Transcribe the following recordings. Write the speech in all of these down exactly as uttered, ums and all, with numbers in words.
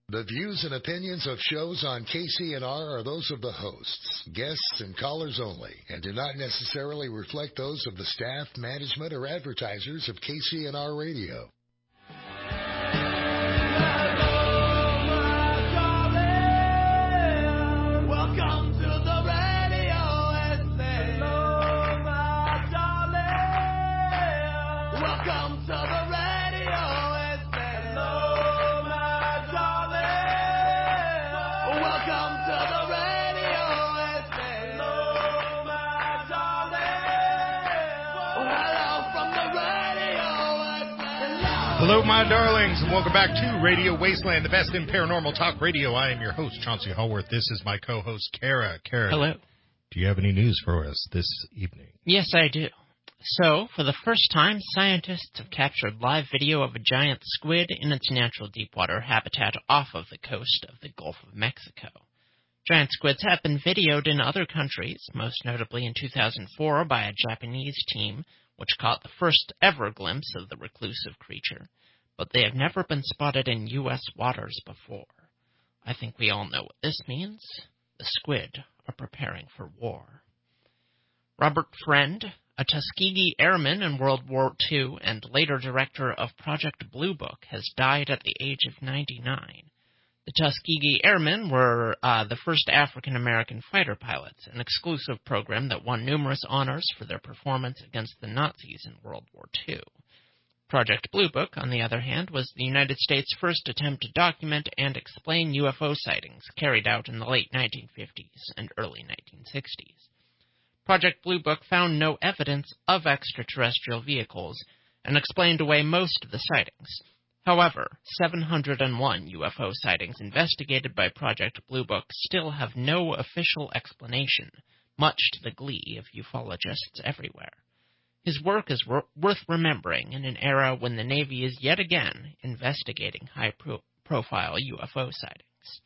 The views and opinions of shows on K C N R are those of the hosts, guests, and callers only, and do not necessarily reflect those of the staff, management, or advertisers of K C N R Radio. Welcome to the radio, hello, my darling. Welcome to the radio, hello, my darling. Welcome to the radio, hello, my darling. Hello from the radio, hello. Hello, my darlings, and welcome back to Radio Wasteland, the best in paranormal talk radio. I am your host, Chauncey Hallworth. This is my co-host, Kara. Kara, hello. Do you have any news for us this evening? Yes, I do. So, for the first time, scientists have captured live video of a giant squid in its natural deepwater habitat off of the coast of the Gulf of Mexico. Giant squids have been videoed in other countries, most notably in two thousand four by a Japanese team, which caught the first ever glimpse of the reclusive creature, but they have never been spotted in U S waters before. I think we all know what this means. The squid are preparing for war. Robert Friend, a Tuskegee airman in World War Two and later director of Project Blue Book, has died at the age of ninety-nine. The Tuskegee Airmen were uh, the first African-American fighter pilots, an exclusive program that won numerous honors for their performance against the Nazis in World War Two. Project Blue Book, on the other hand, was the United States' first attempt to document and explain U F O sightings carried out in the late nineteen fifties and early nineteen sixties. Project Blue Book found no evidence of extraterrestrial vehicles and explained away most of the sightings. However, seven hundred one U F O sightings investigated by Project Blue Book still have no official explanation, much to the glee of ufologists everywhere. His work is wor- worth remembering in an era when the Navy is yet again investigating high-profile U F O sightings.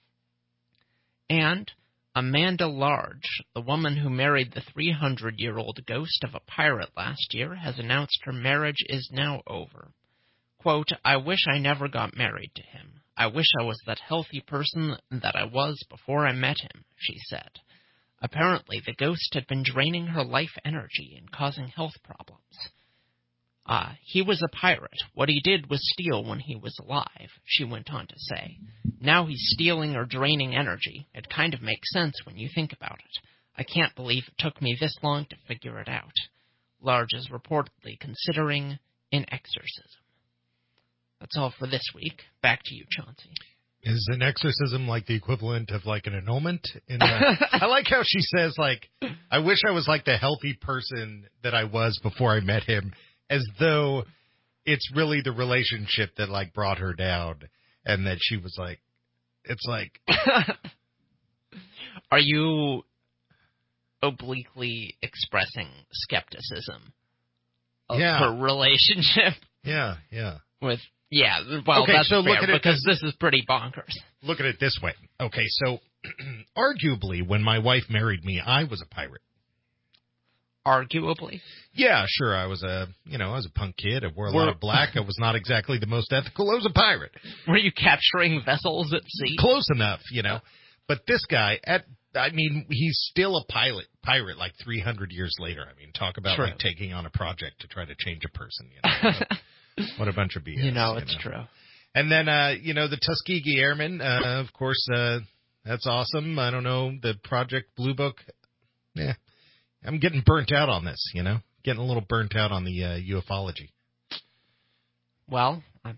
And Amanda Large, the woman who married the three hundred year old ghost of a pirate last year, has announced her marriage is now over. Quote, "I wish I never got married to him. I wish I was that healthy person that I was before I met him," she said. Apparently, the ghost had been draining her life energy and causing health problems. Ah, uh, he was a pirate. What he did was steal when he was alive, she went on to say. Now he's stealing or draining energy. It kind of makes sense when you think about it. I can't believe it took me this long to figure it out. Large is reportedly considering an exorcism. That's all for this week. Back to you, Chauncey. Is an exorcism like the equivalent of like an annulment? In a, I like how she says, like, I wish I was like the healthy person that I was before I met him, as though it's really the relationship that like brought her down, and that she was like, it's like. Are you obliquely expressing skepticism of yeah. her relationship? Yeah, yeah. With Yeah, well, okay, that's so fair, look at it because this, this is pretty bonkers. Look at it this way. Okay, so arguably, when my wife married me, I was a pirate. Arguably? Yeah, sure. I was a, you know, I was a punk kid. I wore a Were, lot of black. I was not exactly the most ethical. I was a pirate. Were you capturing vessels at sea? Close enough, you know. But this guy, at I mean, he's still a pilot, pirate like three hundred years later. I mean, talk about True. like taking on a project to try to change a person, you know. What a bunch of B S. You know, it's you know? true. And then, uh, you know, the Tuskegee Airmen, uh, of course, uh, that's awesome. I don't know, the Project Blue Book. Yeah, I'm getting burnt out on this, you know, getting a little burnt out on the uh, ufology. Well, I'm,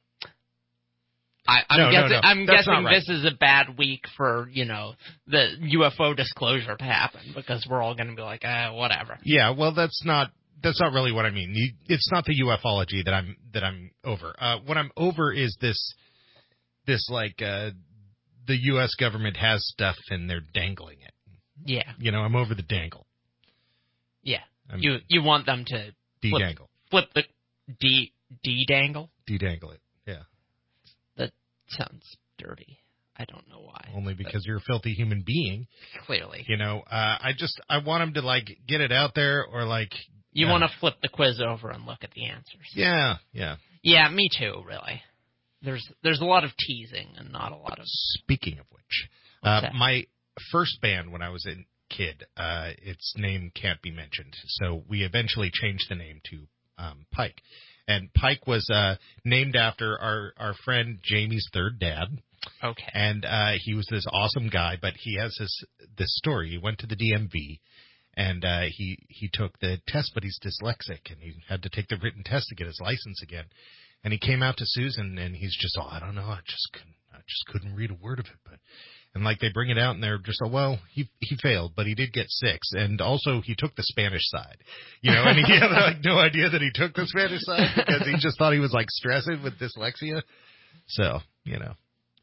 I, I'm no, guessing, no, no. I'm That's guessing right. this is a bad week for, you know, the U F O disclosure to happen, because we're all going to be like, uh, whatever. Yeah, well, that's not. That's not really what I mean. You, it's not the ufology that I'm that I'm over. Uh, what I'm over is this, this like uh, the U S government has stuff and they're dangling it. Yeah. You know, I'm over the dangle. Yeah. I'm you you want them to de-dangle. Flip, flip the de de-dangle? De-dangle it. Yeah. That sounds dirty. I don't know why. Only because you're a filthy human being. Clearly. You know, uh, I just I want them to like get it out there or like. You uh, want to flip the quiz over and look at the answers. Yeah, yeah. Yeah, me too, really. There's there's a lot of teasing and not a lot of... Speaking of which, uh, my first band when I was a kid, uh, its name can't be mentioned. So we eventually changed the name to um, Pike. And Pike was uh, named after our, our friend Jamie's third dad. Okay. And uh, he was this awesome guy, but he has this this story. He went to the D M V, and uh, he, he took the test, but he's dyslexic, and he had to take the written test to get his license again. And he came out to Susan, and he's just, oh, I don't know, I just couldn't, I just couldn't read a word of it. But and like they bring it out, and they're just, oh, well, he he failed, but he did get six, and also he took the Spanish side, you know, and he had like no idea that he took the Spanish side because he just thought he was like stressing with dyslexia. So you know,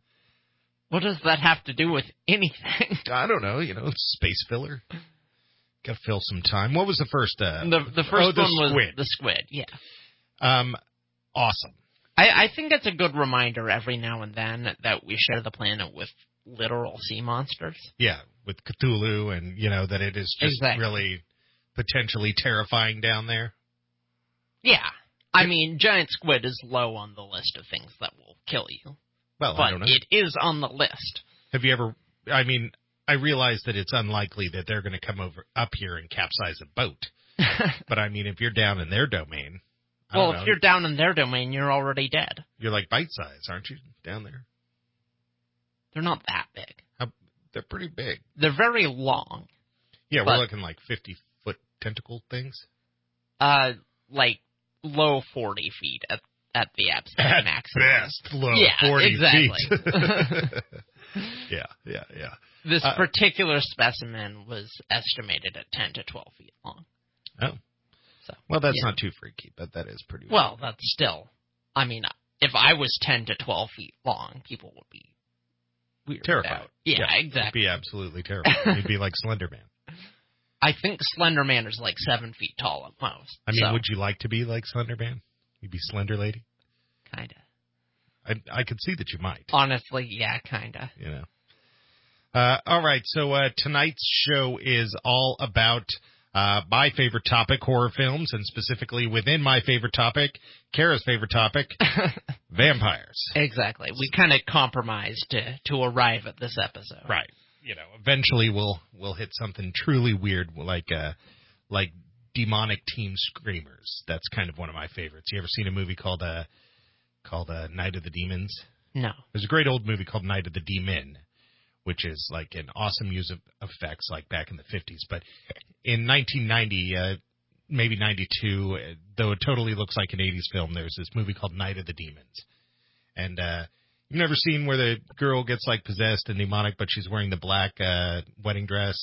what does that have to do with anything? I don't know, you know, it's space filler. Got to fill some time. What was the first? Uh, the the first oh, the one squid. was the squid. Yeah. Um. Awesome. I, I think it's a good reminder every now and then that we share the planet with literal sea monsters. Yeah, with Cthulhu, and, you know, that it is just exactly. really potentially terrifying down there. Yeah. I mean, giant squid is low on the list of things that will kill you. Well, but I don't know. It is on the list. Have you ever, I mean, I realize that it's unlikely that they're going to come over up here and capsize a boat. But, I mean, if you're down in their domain... I well, don't know. if you're down in their domain, you're already dead. You're like bite-size, aren't you, down there? They're not that big. How, they're pretty big. They're very long. Yeah, but, we're looking like fifty-foot tentacle things? Uh, like low forty feet at, at the absolute at maximum. best, low yeah, forty exactly. feet. yeah, yeah, yeah. This uh, particular specimen was estimated at ten to twelve feet long. Oh. So, well, that's yeah. not too freaky, but that is pretty Well, weird. that's still, I mean, if I was ten to twelve feet long, people would be weirded terrified. out. Yeah, yeah, exactly. You'd be absolutely terrified. You'd be like Slender Man. I think Slender Man is like seven feet tall at most. I mean, so. would you like to be like Slender Man? You'd be Slender Lady? Kinda. I, I could see that you might. Honestly, yeah, kinda. You know. Uh, all right, so uh, tonight's show is all about uh, my favorite topic, horror films, and specifically within my favorite topic, Kara's favorite topic, vampires. Exactly. We kind of compromised to, to arrive at this episode. Right. You know, eventually we'll we'll hit something truly weird, like uh, like demonic teen screamers. That's kind of one of my favorites. You ever seen a movie called uh, called uh, Night of the Demons? No. There's a great old movie called Night of the Demon, which is like an awesome use of effects like back in the fifties. But in nineteen ninety, uh, maybe ninety-two, uh, though it totally looks like an eighties film, there's this movie called Night of the Demons. And uh, you've never seen where the girl gets like possessed and demonic, but she's wearing the black uh, wedding dress,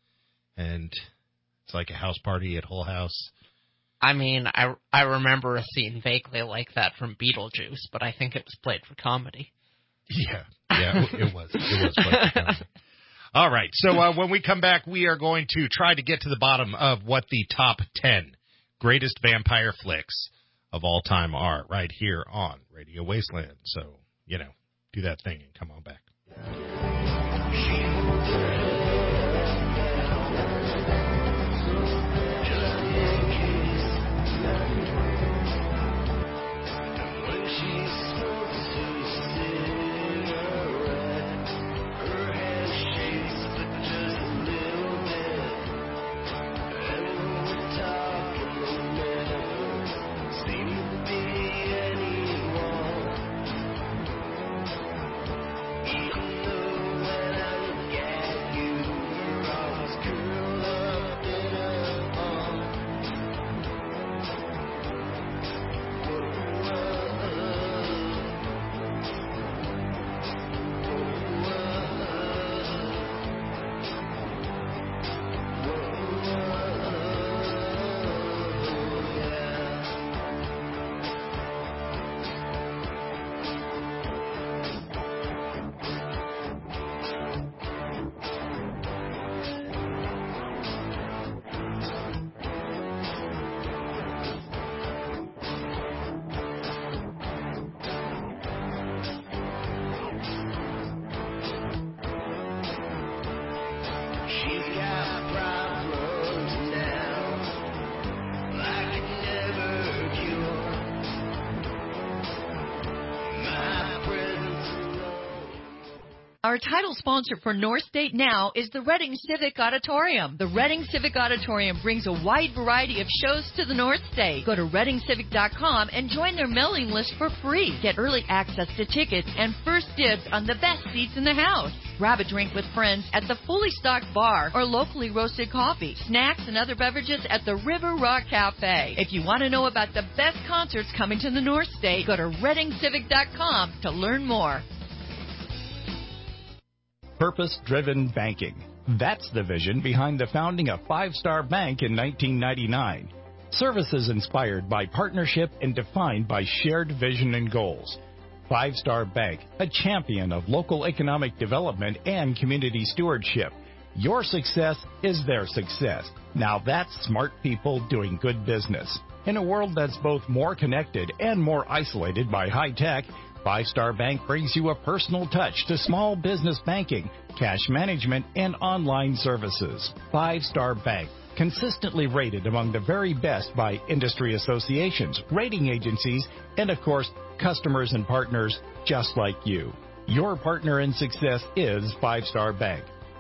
and it's like a house party at Hull House. I mean, I, I remember a scene vaguely like that from Beetlejuice, but I think it was played for comedy. Yeah, yeah, it was. It was played for comedy. All right, so uh, when we come back, we are going to try to get to the bottom of what the top ten greatest vampire flicks of all time are right here on Radio Wasteland. So, you know, do that thing and come on back. Eat Our title sponsor for North State Now is the Reading Civic Auditorium. The Reading Civic Auditorium brings a wide variety of shows to the North State. Go to reading civic dot com and join their mailing list for free. Get early access to tickets and first dibs on the best seats in the house. Grab a drink with friends at the fully stocked bar or locally roasted coffee, snacks, and other beverages at the River Rock Cafe. If you want to know about the best concerts coming to the North State, go to reading civic dot com to learn more. Purpose-driven banking. That's the vision behind the founding of Five Star Bank in nineteen ninety-nine. Services inspired by partnership and defined by shared vision and goals. Five Star Bank, a champion of local economic development and community stewardship. Your success is their success. Now that's smart people doing good business. In a world that's both more connected and more isolated by high tech, Five Star Bank brings you a personal touch to small business banking, cash management, and online services. Five Star Bank, consistently rated among the very best by industry associations, rating agencies, and of course, customers and partners just like you. Your partner in success is Five Star Bank.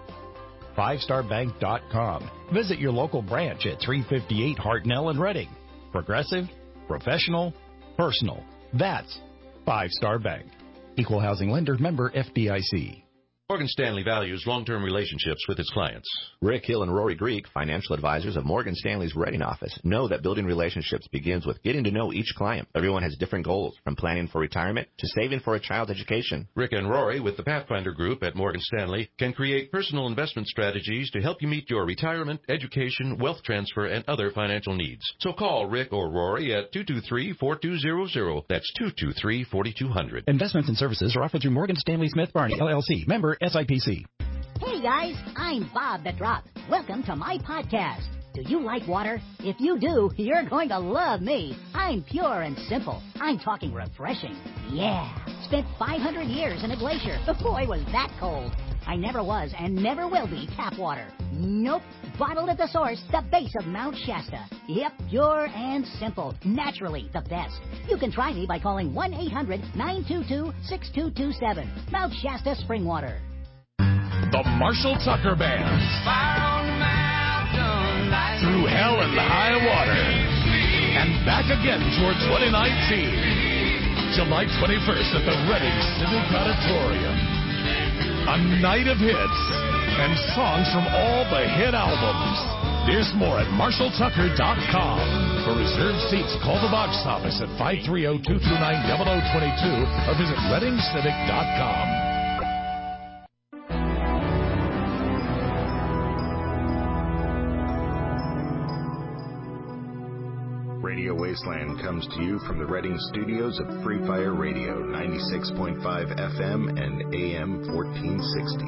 five star bank dot com. Visit your local branch at three fifty-eight Hartnell in Reading. Progressive, professional, personal. That's Five Star Bank. Equal housing lender, member F D I C. Morgan Stanley values long-term relationships with its clients. Rick Hill and Rory Greek, financial advisors of Morgan Stanley's Reading office, know that building relationships begins with getting to know each client. Everyone has different goals, from planning for retirement to saving for a child's education. Rick and Rory, with the Pathfinder Group at Morgan Stanley, can create personal investment strategies to help you meet your retirement, education, wealth transfer, and other financial needs. So call Rick or Rory at two two three, four two zero zero. That's two two three, four two zero zero. Investments and services are offered through Morgan Stanley Smith Barney, L L C, member S I P C. Hey guys, I'm Bob the Drop. Welcome to my podcast. Do you like water? If you do, you're going to love me. I'm pure and simple. I'm talking refreshing. Yeah. Spent five hundred years in a glacier. Boy, was that cold. I never was and never will be tap water. Nope. Bottled at the source, the base of Mount Shasta. Yep, pure and simple. Naturally the best. You can try me by calling one eight hundred, nine two two, six two two seven. Mount Shasta Spring Water. The Marshall Tucker Band. Through hell and high water. And back again toward twenty nineteen. July twenty-first at the Reading Civic Auditorium. A night of hits and songs from all the hit albums. There's more at marshall tucker dot com. For reserved seats, call the box office at five three zero, two two nine, zero zero two two or visit reading civic dot com. Radio Wasteland comes to you from the Reading studios of Free Fire Radio, ninety-six point five F M and A M fourteen sixty.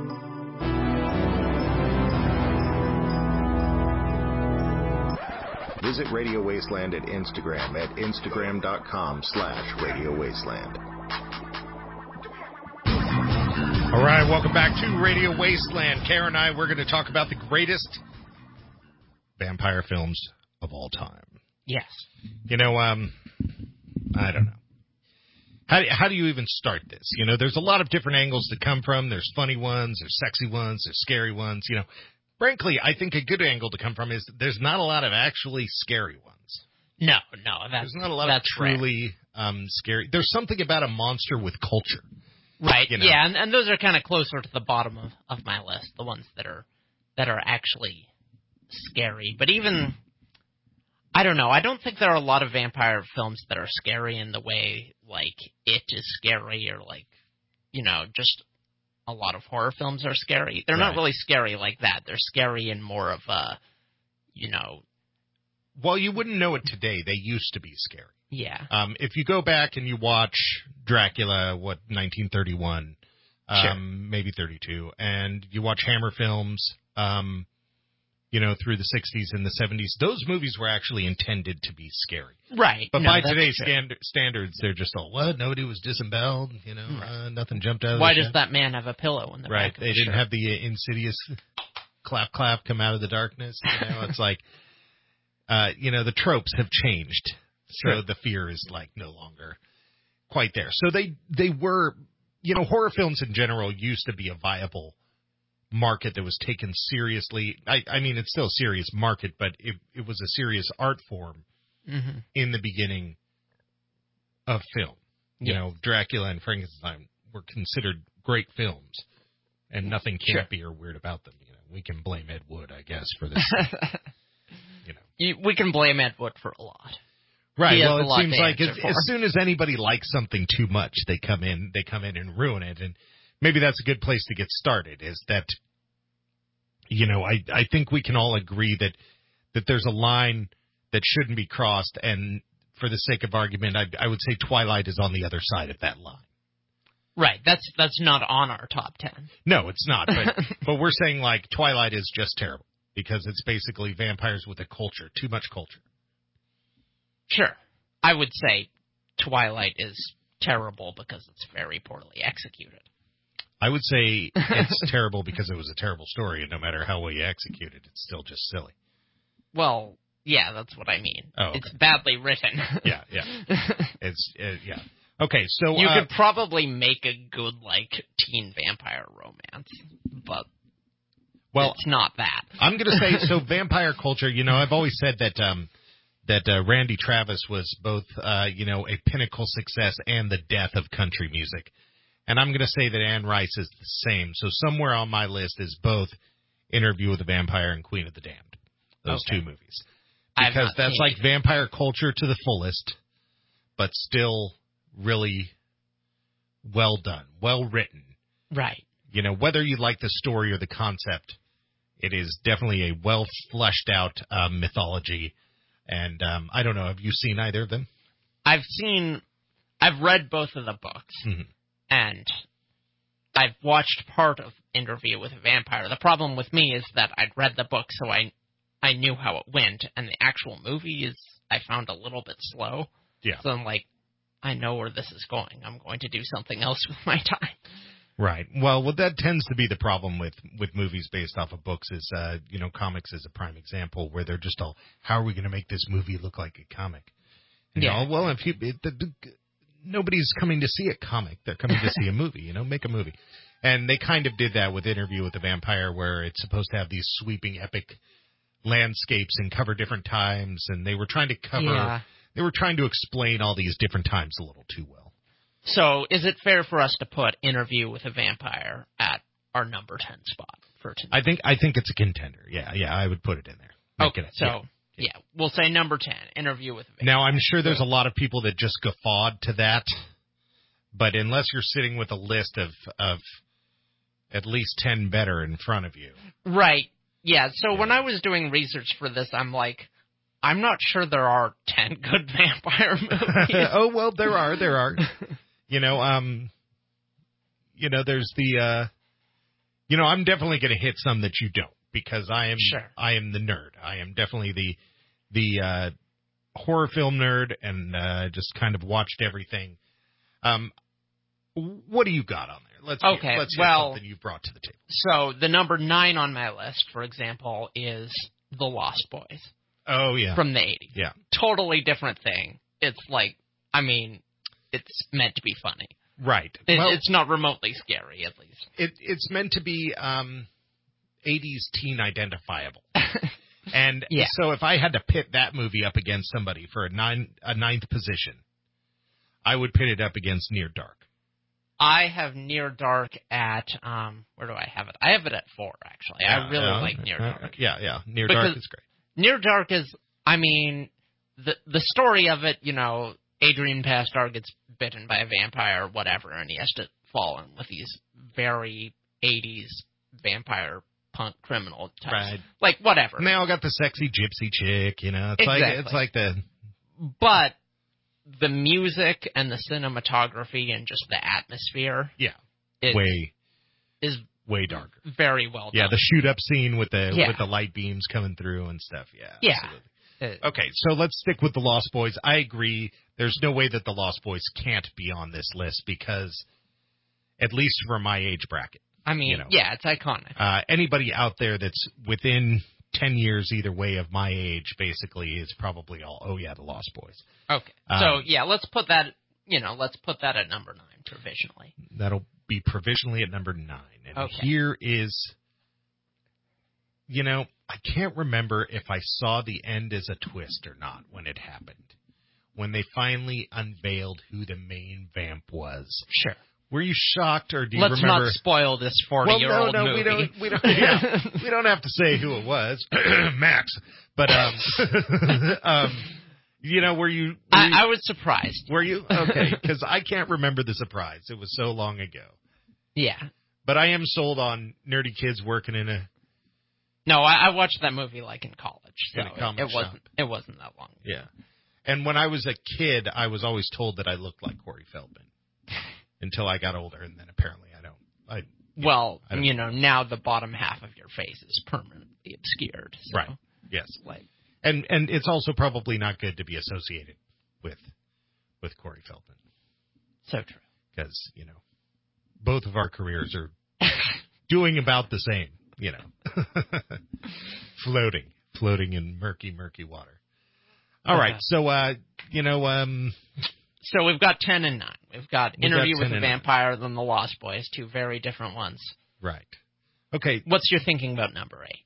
Visit Radio Wasteland at Instagram at instagram.com slash Radio Wasteland. All right, welcome back to Radio Wasteland. Kara and I, we're going to talk about the greatest vampire films of all time. Yes. You know, um, I don't know. How do, how do you even start this? You know, there's a lot of different angles to come from. There's funny ones, there's sexy ones, there's scary ones. You know, frankly, I think a good angle to come from is there's not a lot of actually scary ones. No, no. That's, there's not a lot that's of truly um, scary. There's something about a monster with culture. Right, you know? yeah, and, and those are kind of closer to the bottom of, of my list, the ones that are that are actually scary. But even... I don't know. I don't think there are a lot of vampire films that are scary in the way, like, It is scary or, like, you know, just a lot of horror films are scary. They're right. Not really scary like that. They're scary in more of a, you know... Well, you wouldn't know it today. They used to be scary. Yeah. Um, if you go back and you watch Dracula, what, nineteen thirty-one, um, sure. maybe thirty-two, and you watch Hammer films... Um, you know, through the sixties and the seventies, those movies were actually intended to be scary. Right. But no, by today's stand- standards, they're just all, what? Nobody was disemboweled? You know, right. uh, nothing jumped out of Why the does shed. that man have a pillow in the right. back of They the didn't shirt? have the uh, insidious clap, clap come out of the darkness. You know, it's like, uh, you know, the tropes have changed. So sure. The fear is, like, no longer quite there. So they, they were... you know, horror films in general used to be a viable market that was taken seriously. I, I mean, it's still a serious market, but it, it was a serious art form mm-hmm. in the beginning of film. You yeah. know, Dracula and Frankenstein were considered great films, and nothing campy sure. or weird about them. You know, we can blame Ed Wood, I guess, for this. you know, you, we can blame Ed Wood for a lot. Right. Well, it seems like as, as soon as anybody likes something too much, they come in, they come in and ruin it. And maybe that's a good place to get started. Is that, you know, I I think we can all agree that that there's a line that shouldn't be crossed, and for the sake of argument, I, I would say Twilight is on the other side of that line. Right. That's that's not on our top ten. No, it's not. But but we're saying like Twilight is just terrible because it's basically vampires with a culture, too much culture. Sure. I would say Twilight is terrible because it's very poorly executed. I would say it's terrible because it was a terrible story, and no matter how well you execute it, it's still just silly. Well, yeah, that's what I mean. Oh, okay. It's badly written. yeah, yeah. It's uh, yeah. Okay, so you uh, could probably make a good like teen vampire romance, but well, it's not that. I'm going to say so. Vampire culture. You know, I've always said that. Um, that uh, Randy Travis was both, uh, you know, a pinnacle success and the death of country music. And I'm going to say that Anne Rice is the same. So somewhere on my list is both Interview with the Vampire and Queen of the Damned, those okay. two movies. Because that's like vampire culture to the fullest, but still really well done, well written. Right. You know, whether you like the story or the concept, it is definitely a well fleshed out uh, mythology. And um, I don't know, have you seen either of them? I've seen, I've read both of the books, mm-hmm. and I've watched part of Interview with a Vampire. The problem with me is that I'd read the book, so I I knew how it went, and the actual movie is, I found a little bit slow. Yeah. So I'm like, I know where this is going. I'm going to do something else with my time. Right. Well, well, that tends to be the problem with, with movies based off of books is, uh, you know, comics is a prime example where they're just all, how are we going to make this movie look like a comic? And yeah. You know, well, if you, it, the, the, nobody's coming to see a comic. They're coming to see a movie, you know, make a movie. And they kind of did that with Interview with the Vampire where it's supposed to have these sweeping epic landscapes and cover different times. And they were trying to cover, yeah. they were trying to explain all these different times a little too well. So, is it fair for us to put Interview with a Vampire at our number ten spot for tonight? I think I think it's a contender. Yeah, yeah, I would put it in there. Make okay, it, so yeah. yeah, we'll say number ten, Interview with a Vampire. Now, I'm sure there's a lot of people that just guffawed to that, but unless you're sitting with a list of of at least ten better in front of you, right? Yeah. So yeah. when I was doing research for this, I'm like, I'm not sure there are ten good vampire movies. Oh well, there are. There are. You know, um, you know, there's the, uh, you know, I'm definitely going to hit some that you don't because I am, sure. I am the nerd. I am definitely the, the, uh, horror film nerd and, uh, just kind of watched everything. Um, what do you got on there? Let's, okay, hear, let's hear well, something you've brought to the table. So the number nine on my list, for example, is The Lost Boys. Oh, yeah. From the eighties. Yeah. Totally different thing. It's like, I mean, it's meant to be funny. Right. It, well, it's not remotely scary, at least. It, it's meant to be um, eighties teen identifiable. And yeah. so if I had to pit that movie up against somebody for a, nine, a ninth position, I would pit it up against Near Dark. I have Near Dark at, um, where do I have it? I have it at four, actually. Yeah, I really yeah, like Near Dark. Uh, yeah, yeah. Near because Dark is great. Near Dark is, I mean, the the story of it, you know, Adrian Pastar gets bitten by a vampire or whatever, and he has to fall in with these very eighties vampire punk criminal types. Right. Like, whatever. And they all got the sexy gypsy chick, you know. It's exactly. like it's like the... But the music and the cinematography and just the atmosphere... Yeah. Is, way... Is way darker. Very well done. Yeah, the shoot-up scene with the yeah. with the light beams coming through and stuff. Yeah, yeah. absolutely. Okay, so let's stick with The Lost Boys. I agree. There's no way that The Lost Boys can't be on this list because, at least for my age bracket. I mean, you know, yeah, it's iconic. Uh, anybody out there that's within ten years either way of my age, basically, is probably all, oh, yeah, The Lost Boys. Okay, um, so, yeah, let's put that, you know, let's put that at number nine provisionally. That'll be provisionally at number nine. And Okay. here is, you know, I can't remember if I saw the end as a twist or not when it happened. When they finally unveiled who the main vamp was. Sure. Were you shocked, or do you Let's remember? not spoil this forty-year-old well, no, no, movie. we don't. We don't. Yeah, we don't have to say who it was, Max. But um, um, you know, were you? Were I, you, I was surprised. Were you? Okay, because I can't remember the surprise. It was so long ago. Yeah. But I am sold on nerdy kids working in a. No, I, I watched that movie like in college, so In a comic it, it shop. wasn't. It wasn't that long. Yeah, and when I was a kid, I was always told that I looked like Corey Feldman. Until I got older, and then apparently I don't. I, well, I don't. you know, now the bottom half of your face is permanently obscured. So, right. Yes. Like, and and it's also probably not good to be associated with with Corey Feldman. So true. Because, you know, both of our careers are doing about the same, you know. floating. Floating in murky, murky water. All right. So, uh, you know, um... So we've got ten and nine. We've got We've Interview got with ten a and Vampire, then The Lost Boys, two very different ones. Right. Okay. What's your thinking about number eight?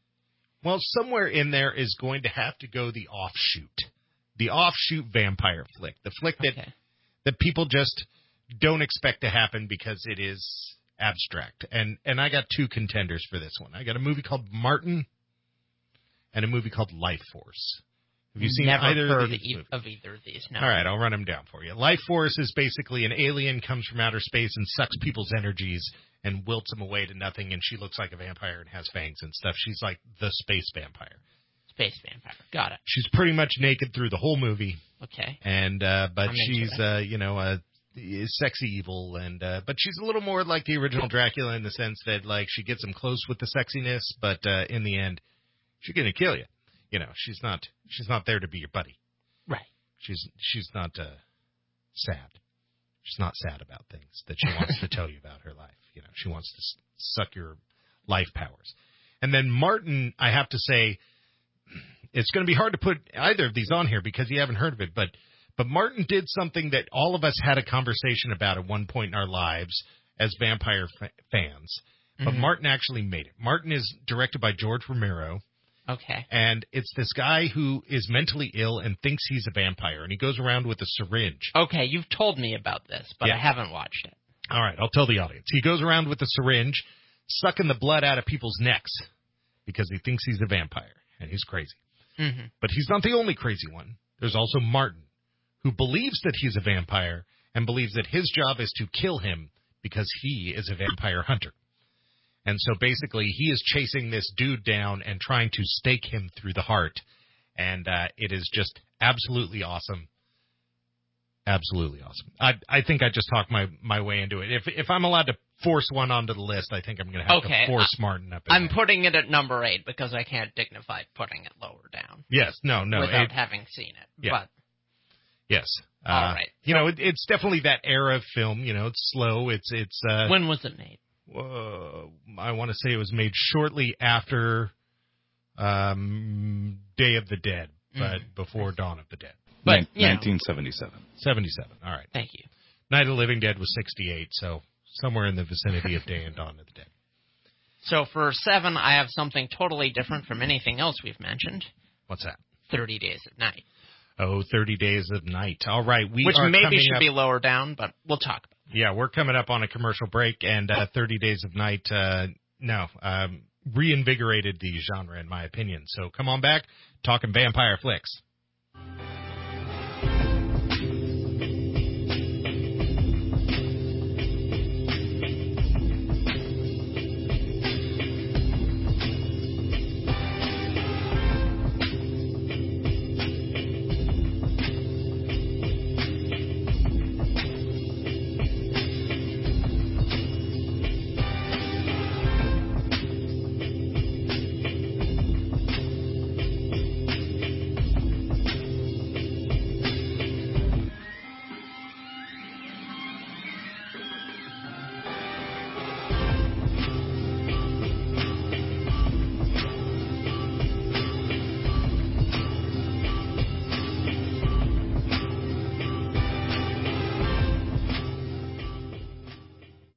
Well, somewhere in there is going to have to go the offshoot. The offshoot vampire flick. The flick that Okay. that people just don't expect to happen because it is abstract. And and I got two contenders for this one. I got a movie called Martin and a movie called Life Force. Have you seen Never either heard of these e- movies? of either of these. No. All right, I'll run them down for you. Life Force is basically an alien comes from outer space and sucks people's energies and wilts them away to nothing, and she looks like a vampire and has fangs and stuff. She's like the space vampire. Space vampire. Got it. She's pretty much naked through the whole movie. Okay. And uh, but I'm into she's it. uh, you know uh, sexy evil, and uh, but she's a little more like the original Dracula in the sense that like she gets him close with the sexiness, but uh, in the end, she's gonna kill you. You know, she's not she's not there to be your buddy. Right. She's she's not uh, sad. She's not sad about things that she wants to tell you about her life. You know, she wants to s- suck your life powers. And then Martin, I have to say, it's going to be hard to put either of these on here because you haven't heard of it. But but Martin did something that all of us had a conversation about at one point in our lives as vampire fa- fans. But Mhm. Martin actually made it. Martin is directed by George Romero. Okay. And it's this guy who is mentally ill and thinks he's a vampire, and he goes around with a syringe. Okay, you've told me about this, but Yeah. I haven't watched it. All right, I'll tell the audience. He goes around with a syringe, sucking the blood out of people's necks because he thinks he's a vampire, and he's crazy. Mm-hmm. But he's not the only crazy one. There's also Martin, who believes that he's a vampire and believes that his job is to kill him because he is a vampire hunter. And so basically he is chasing this dude down and trying to stake him through the heart. And uh, it is just absolutely awesome. Absolutely awesome. I I think I just talked my, my way into it. If if I'm allowed to force one onto the list, I think I'm going to have Okay, to force I- Martin up in I'm there. putting it at number eight because I can't dignify putting it lower down. Yes, no, no. Without it- having seen it. Yeah. But Yes. Uh, All right. You know, it, it's definitely that era of film. You know, it's slow. It's it's. Uh, when was it made? Uh, I want to say it was made shortly after um, Day of the Dead, but Mhm. before Dawn of the Dead. But, Nin- you know. nineteen seventy-seven. seventy-seven. All right. Thank you. Night of the Living Dead was sixty-eight, so somewhere in the vicinity of Day and Dawn of the Dead. So for seven, I have something totally different from anything else we've mentioned. What's that? thirty Days at Night. Oh, thirty Days of Night. All right. We Which are maybe coming should up- be lower down, but we'll talk about it. Yeah, we're coming up on a commercial break, and uh, thirty Days of Night, uh, no, um, reinvigorated the genre, in my opinion. So come on back, talking vampire flicks.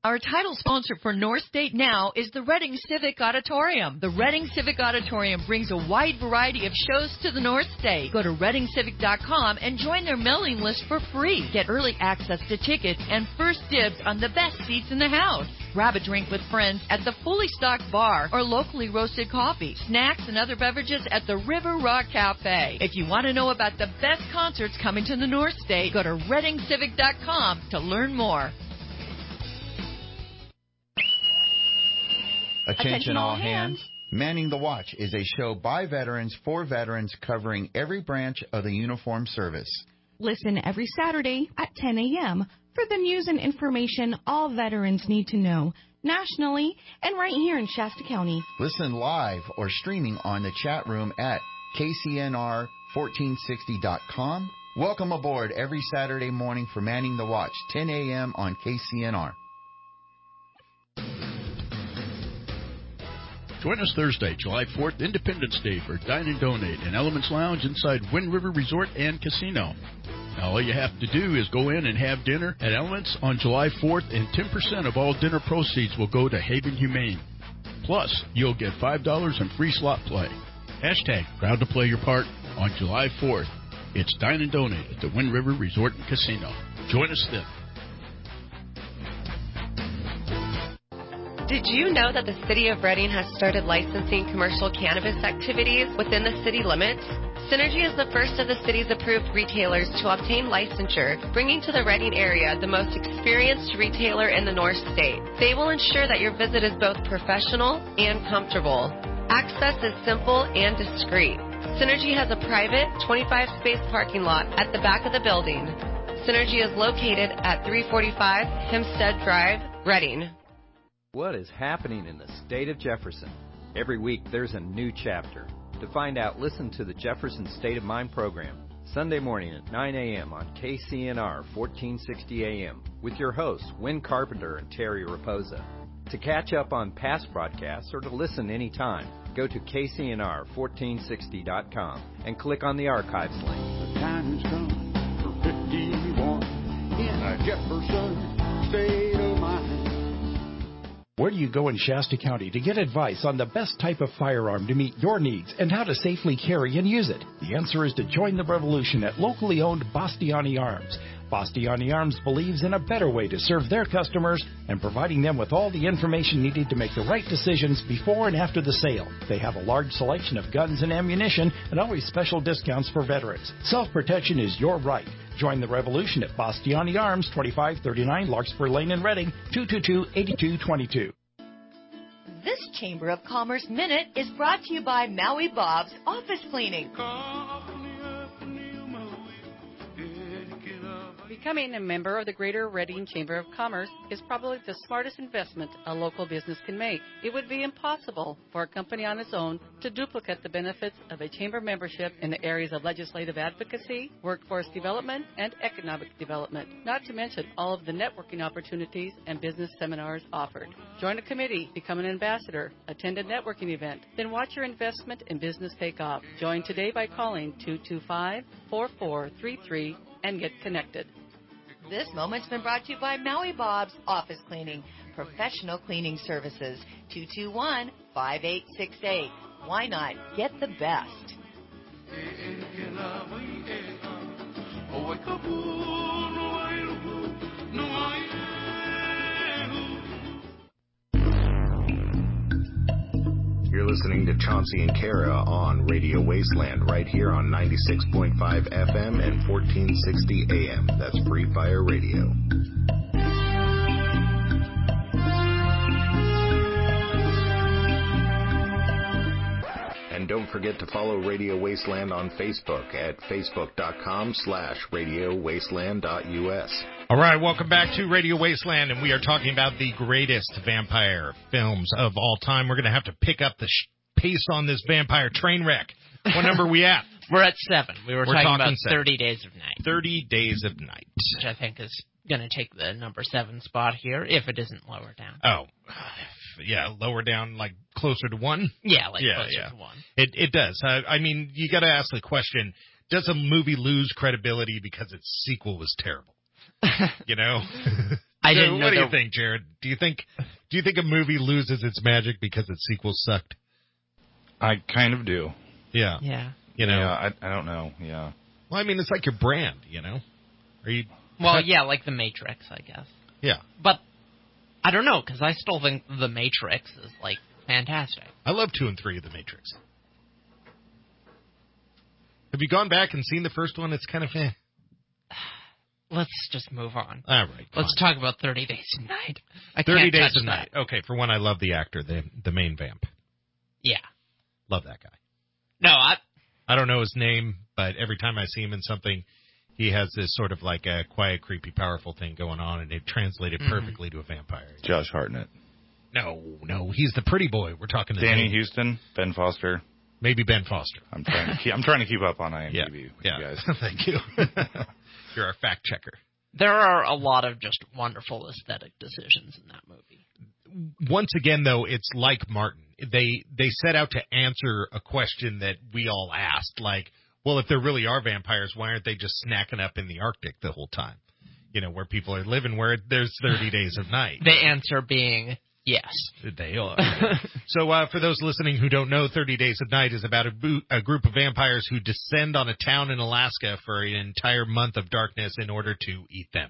Our title sponsor for North State Now is the Reading Civic Auditorium. The Reading Civic Auditorium brings a wide variety of shows to the North State. Go to reading civic dot com and join their mailing list for free. Get early access to tickets and first dibs on the best seats in the house. Grab a drink with friends at the fully stocked bar or locally roasted coffee, snacks, and other beverages at the River Rock Cafe. If you want to know about the best concerts coming to the North State, go to reading civic dot com to learn more. Attention, Attention all all hands. hands. Manning the Watch is a show by veterans for veterans covering every branch of the uniformed service. Listen every Saturday at ten a.m. for the news and information all veterans need to know, nationally and right here in Shasta County. Listen live or streaming on the chat room at K C N R fourteen sixty dot com. Welcome aboard every Saturday morning for Manning the Watch, ten a.m. on K C N R. Join us Thursday, July fourth, Independence Day, for Dine and Donate in Elements Lounge inside Wind River Resort and Casino. Now, all you have to do is go in and have dinner at Elements on July fourth, and ten percent of all dinner proceeds will go to Haven Humane. Plus, you'll get five dollars in free slot play. Hashtag proud to play your part on July fourth. It's Dine and Donate at the Wind River Resort and Casino. Join us then. Did you know that the City of Reading has started licensing commercial cannabis activities within the city limits? Synergy is the first of the city's approved retailers to obtain licensure, bringing to the Reading area the most experienced retailer in the North State. They will ensure that your visit is both professional and comfortable. Access is simple and discreet. Synergy has a private twenty-five space parking lot at the back of the building. Synergy is located at three forty-five Hempstead Drive, Reading. What is happening in the state of Jefferson? Every week there's a new chapter. To find out, listen to the Jefferson State of Mind program, Sunday morning at nine a.m. on K C N R fourteen sixty A M with your hosts, Wynn Carpenter and Terry Raposa. To catch up on past broadcasts or to listen anytime, go to K C N R fourteen sixty dot com and click on the archives link. The time has come for fifty-one in a Jefferson State of Mind. Where do you go in Shasta County to get advice on the best type of firearm to meet your needs and how to safely carry and use it? The answer is to join the revolution at locally owned Bastiani Arms. Bastiani Arms believes in a better way to serve their customers and providing them with all the information needed to make the right decisions before and after the sale. They have a large selection of guns and ammunition and always special discounts for veterans. Self-protection is your right. Join the revolution at Bastiani Arms, twenty-five thirty-nine Larkspur Lane in Reading, two two two, eight two two two. This Chamber of Commerce Minute is brought to you by Maui Bob's Office Cleaning. Becoming a member of the Greater Reading Chamber of Commerce is probably the smartest investment a local business can make. It would be impossible for a company on its own to duplicate the benefits of a chamber membership in the areas of legislative advocacy, workforce development, and economic development, not to mention all of the networking opportunities and business seminars offered. Join a committee, become an ambassador, attend a networking event, then watch your investment in business take off. Join today by calling two two five, four four three three and get connected. This moment's been brought to you by Maui Bob's Office Cleaning, professional cleaning services, two two one, five eight six eight. Why not get the best? You're listening to Chauncey and Kara on Radio Wasteland right here on ninety-six point five F M and fourteen sixty A M. That's Free Fire Radio. And don't forget to follow Radio Wasteland on Facebook at facebook.com slash Radio Wasteland.us. All right, welcome back to Radio Wasteland, and we are talking about the greatest vampire films of all time. We're going to have to pick up the sh- pace on this vampire train wreck. What number are we at? We're at seven. We were We're talking, talking about seven. thirty Days of Night. thirty Days of Night. Which I think is going to take the number seven spot here, if it isn't lower down. Oh, yeah, lower down, like closer to one? Yeah, like yeah, closer yeah. to one. It it does. I, I mean, you got to ask the question, does a movie lose credibility because its sequel was terrible? You know? I so didn't know what do there... you think, Jared? Do you think do you think a movie loses its magic because its sequels sucked? I kind of do. Yeah. Yeah. You know, yeah, I, I don't know. Yeah. Well, I mean, it's like your brand, you know? Are you? Well, yeah, like The Matrix, I guess. Yeah. But I don't know, because I still think The Matrix is, like, fantastic. I love two and three of The Matrix. Have you gone back and seen the first one? It's kind of eh. Let's just move on. All right. Let's fine. talk about thirty Days of Night. I thirty can't Days touch of that. Night. Okay, for one, I love the actor, the the main vamp. Yeah. Love that guy. No, I... I don't know his name, but every time I see him in something, he has this sort of like a quiet, creepy, powerful thing going on, and it translated Mm-hmm. perfectly to a vampire. Josh Hartnett. No, no, he's the pretty boy. We're talking to Danny Zane. Houston, Ben Foster. Maybe Ben Foster. I'm trying to keep, I'm trying to keep up on I M D B Yeah, with yeah. you guys. Thank you. You're our fact checker. There are a lot of just wonderful aesthetic decisions in that movie. Once again, though, it's like Martin. They they set out to answer a question that we all asked, like, well, if there really are vampires, why aren't they just snacking up in the Arctic the whole time? You know, where people are living, where there's thirty days of night. The answer being yes. They are. So uh, for those listening who don't know, thirty Days of Night is about a, bo- a group of vampires who descend on a town in Alaska for an entire month of darkness in order to eat them.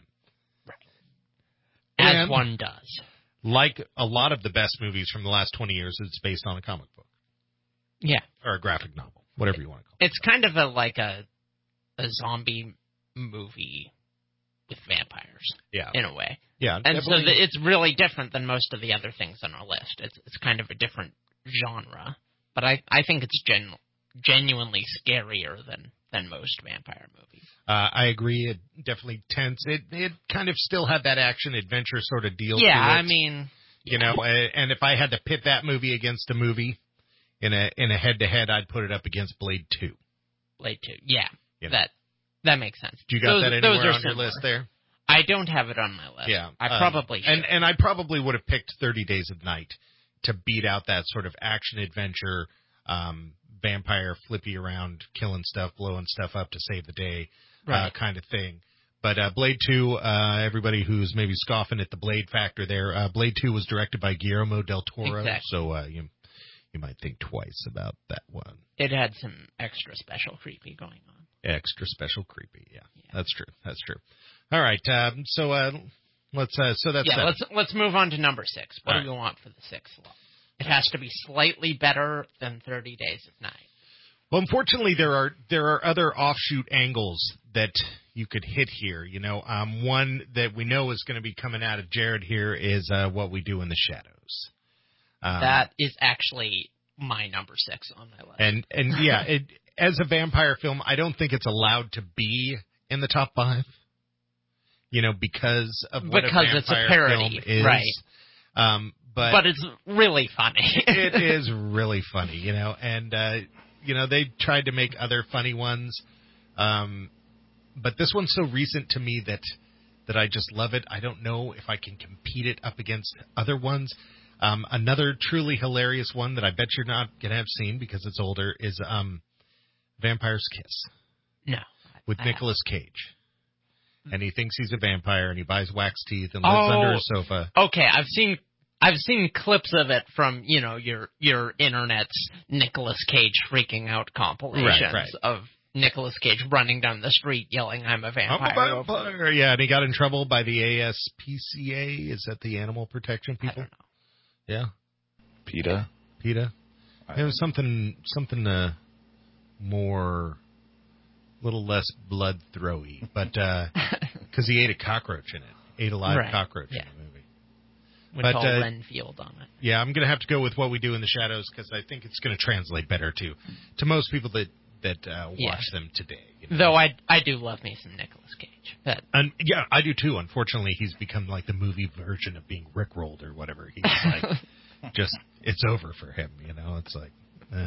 As And, one does. like a lot of the best movies from the last twenty years, it's based on a comic book. Yeah. Or a graphic novel, whatever you want to call It's kind of a like a a zombie movie with vampires. Yeah. In a way. Yeah, And so definitely. the, it's really different than most of the other things on our list. It's it's kind of a different genre. But I, I think it's gen, genuinely scarier than, than most vampire movies. Uh, I agree. It definitely tense. It it kind of still had that action adventure sort of deal. Yeah, to it. I mean, you know, uh, and if I had to pit that movie against a movie in a in a head to head, I'd put it up against Blade Two. Blade Two, yeah, You know. that that makes sense. Do you got those, that those anywhere are on your similar. list there? I don't have it on my list. Yeah, I um, probably should. and and I probably would have picked thirty Days of Night to beat out that sort of action adventure, um, vampire flippy around, killing stuff, blowing stuff up to save the day, uh, Right. kind of thing. But uh, Blade Two, uh, everybody who's maybe scoffing at the Blade factor there, uh, Blade Two was directed by Guillermo del Toro, Exactly. so uh, you you might think twice about that one. It had some extra special creepy going on. Extra special creepy, yeah, yeah. that's true, that's true. All right, um, so uh, let's uh, so that's yeah. seven. Let's let's move on to number six. What All do right. we want for the sixth slot? It has to be slightly better than thirty Days of Night. Well, unfortunately, there are there are other offshoot angles that you could hit here. You know, um, one that we know is going to be coming out of Jared here is uh, What We Do in the Shadows. Um, That is actually my number six on my list. and and yeah, it, as a vampire film, I don't think it's allowed to be in the top five. You know, because of what Because a it's a vampire parody, film is. right. Um, but But it's really funny. it is really funny, you know, and, uh, you know, they tried to make other funny ones. Um, but this one's so recent to me that, that I just love it. I don't know if I can compete it up against other ones. Um, another truly hilarious one that I bet you're not going to have seen because it's older is, um, Vampire's Kiss. No. With I Nicolas Cage. And he thinks he's a vampire and he buys wax teeth and lives Oh, under a sofa. Okay, I've seen I've seen clips of it from, you know, your your internet's Nicolas Cage freaking out compilations Right, right. of Nicolas Cage running down the street yelling, I'm a vampire. I'm a vampire. Yeah, and he got in trouble by the A S P C A. Is that the animal protection people? I don't know. Yeah. PETA? PETA. It was something, something uh, more, little less blood throwy, but because he ate a cockroach in it, ate a live Right, cockroach yeah. in the movie. With But, all uh, Renfield on it. Yeah, I'm going to have to go with What We Do in the Shadows because I think it's going to translate better to to most people that that uh, watch Yeah. them today. You know? Though I I do love me some Nicolas Cage. But And yeah, I do too. Unfortunately, he's become like the movie version of being rickrolled or whatever. He's like, just it's over for him. You know, it's like, eh.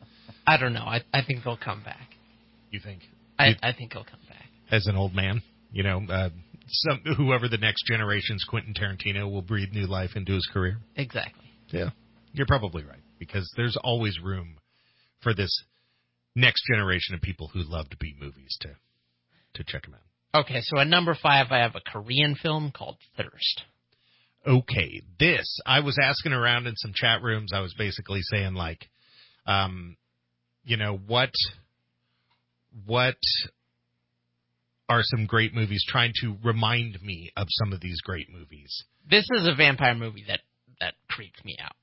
I don't know. I I think he'll come back. You think? I You- I think he'll come back. As an old man, you know, uh, some whoever the next generation's Quentin Tarantino will breathe new life into his career. Exactly. Yeah, you're probably right because there's always room for this next generation of people who love to be movies to to check them out. Okay, so at number five, I have a Korean film called Thirst. Okay, this, I was asking around in some chat rooms. I was basically saying, like, um, you know, what, what are some great movies, trying to remind me of some of these great movies. This is a vampire movie that, that creeps me out.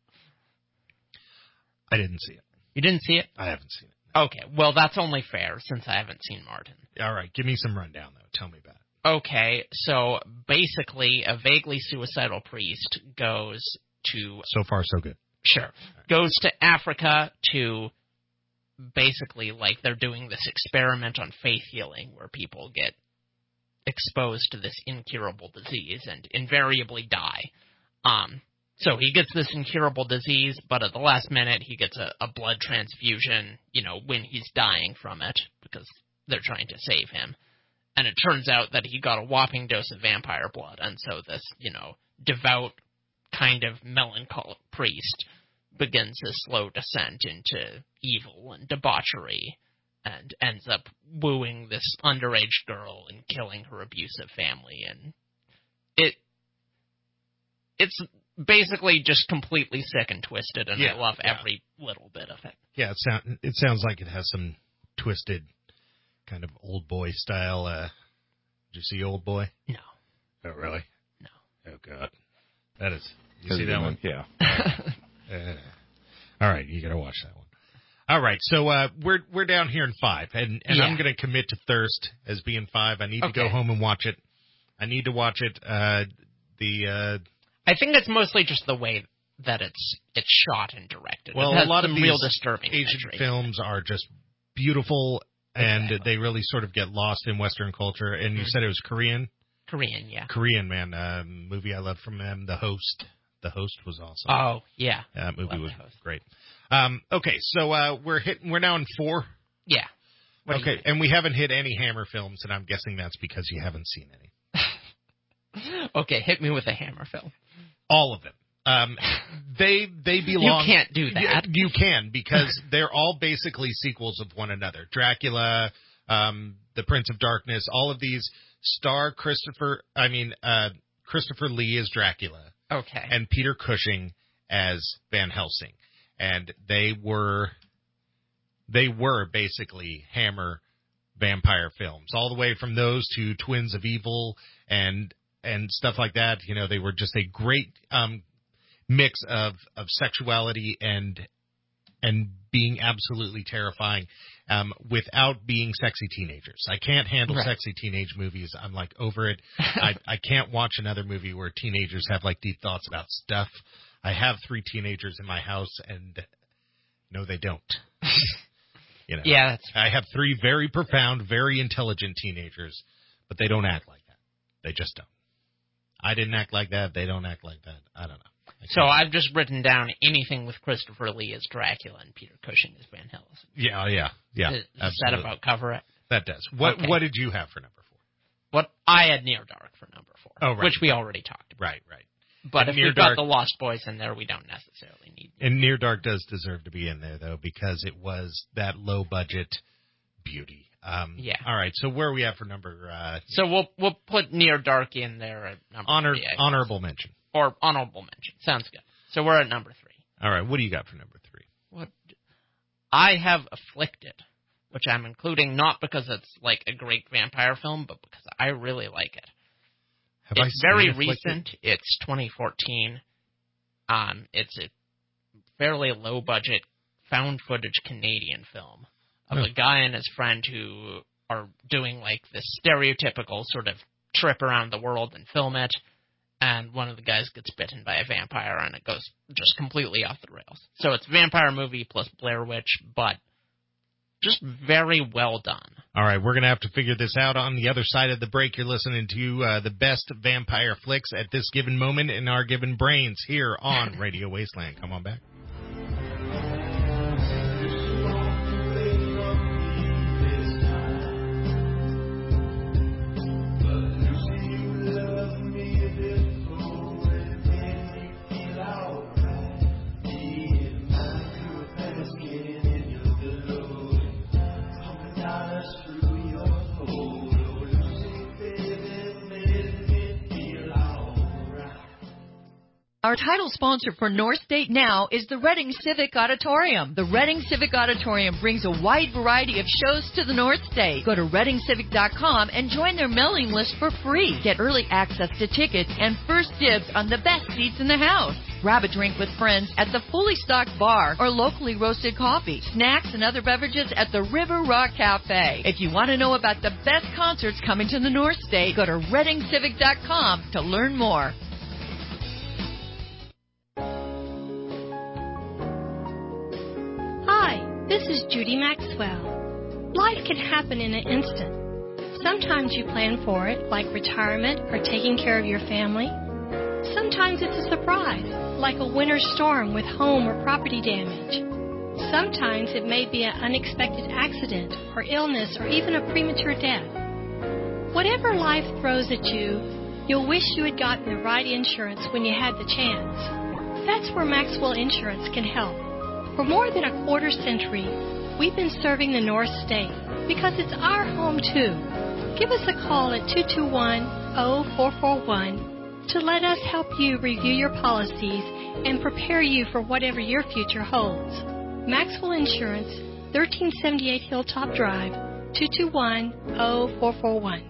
I didn't see it. You didn't see it? I haven't seen it. Okay, well, that's only fair since I haven't seen Martin. All right, give me some rundown, though. Tell me about it. Okay, so basically a vaguely suicidal priest goes to... So far, so good. Sure. Goes to Africa to basically, like, they're doing this experiment on faith healing where people get exposed to this incurable disease and invariably die. Um, so he gets this incurable disease, but at the last minute he gets a, a blood transfusion, you know, when he's dying from it because they're trying to save him. And it turns out that he got a whopping dose of vampire blood, and so this, you know, devout, kind of melancholic priest begins his slow descent into evil and debauchery, and ends up wooing this underage girl and killing her abusive family, and it, it's basically just completely sick and twisted, and yeah, I love yeah. every little bit of it. Yeah, it, sound, it sounds like it has some twisted... kind of Old Boy style. Uh, did you see Old Boy? No. Oh, really? No. Oh, God. That is. You see that one? Yeah. uh, all right, you got to watch that one. All right, so uh, we're we're down here in five, and, and Yeah. I'm going to commit to Thirst as being five. I need Okay. to go home and watch it. I need to watch it. Uh, the uh, I think it's mostly just the way that it's it's shot and directed. well, it has a lot some of these real disturbing Asian imagery. films are just beautiful. And Exactly. they really sort of get lost in Western culture. And you Mm-hmm. said it was Korean? Korean, yeah. Korean, man. Um, movie I love from them, The Host. The Host was awesome. Oh, yeah. That movie Love was The Host. great. Um, okay, so uh, we're hitting. We're now in four. Yeah. What do you Okay, and we haven't hit any Hammer films, and I'm guessing that's because you haven't seen any. Okay, hit me with a Hammer film. All of them. Um, they they belong. You can't do that. You, you can, because they're all basically sequels of one another. Dracula, um, The Prince of Darkness, all of these star Christopher. I mean, uh, Christopher Lee as Dracula. Okay. And Peter Cushing as Van Helsing, and they were they were basically Hammer vampire films, all the way from those to Twins of Evil and and stuff like that. You know, they were just a great um, mix of of sexuality and and being absolutely terrifying um, without being sexy teenagers. I can't handle Right. sexy teenage movies. I'm like over it. I, I can't watch another movie where teenagers have like deep thoughts about stuff. I have three teenagers in my house, and no, they don't. You know, Yeah, that's I have three very profound, very intelligent teenagers, but they don't act like that. They just don't. I didn't act like that. They don't act like that. I don't know. I So can't- I've just written down anything with Christopher Lee as Dracula and Peter Cushing as Van Helsing. yeah, yeah, yeah. Does, does that absolutely. about cover it? That does. What Okay. What did you have for number four? What I had Near Dark for number four, Oh, right. which we already talked about. Right, right. But And if Near we've got Dark- the Lost Boys in there, we don't necessarily need. And Near Dark does deserve to be in there, though, because it was that low budget beauty. Um, Yeah. All right. So where are we at for number? Uh, So we'll we'll put Near Dark in there at number honor three, I guess. honorable mention. or honorable mention. Sounds good. So we're at number three. All right. What do you got for number three? What I have Afflicted, which I'm including not because it's like a great vampire film, but because I really like it. Have I it's seen very Afflicted? recent. It's twenty fourteen. Um, it's a fairly low budget found footage Canadian film of Oh. a guy and his friend who are doing like this stereotypical sort of trip around the world and film it. And one of the guys gets bitten by a vampire, and it goes just completely off the rails. So it's a vampire movie plus Blair Witch, but just very well done. All right, we're going to have to figure this out on the other side of the break. You're listening to uh, the best vampire flicks at this given moment in our given brains here on Radio Wasteland. Come on back. Our title sponsor for North State Now is the Reading Civic Auditorium. The Reading Civic Auditorium brings a wide variety of shows to the North State. Go to reading civic dot com and join their mailing list for free. Get early access to tickets and first dibs on the best seats in the house. Grab a drink with friends at the fully stocked bar or locally roasted coffee, snacks, and other beverages at the River Rock Cafe. If you want to know about the best concerts coming to the North State, go to reading civic dot com to learn more. Hi, this is Judy Maxwell. Life can happen in an instant. Sometimes you plan for it, like retirement or taking care of your family. Sometimes it's a surprise, like a winter storm with home or property damage. Sometimes it may be an unexpected accident or illness or even a premature death. Whatever life throws at you, you'll wish you had gotten the right insurance when you had the chance. That's where Maxwell Insurance can help. For more than a quarter century, we've been serving the North State because it's our home too. Give us a call at two two one, zero four four one to let us help you review your policies and prepare you for whatever your future holds. Maxwell Insurance, thirteen seventy-eight Hilltop Drive, two two one, zero four four one.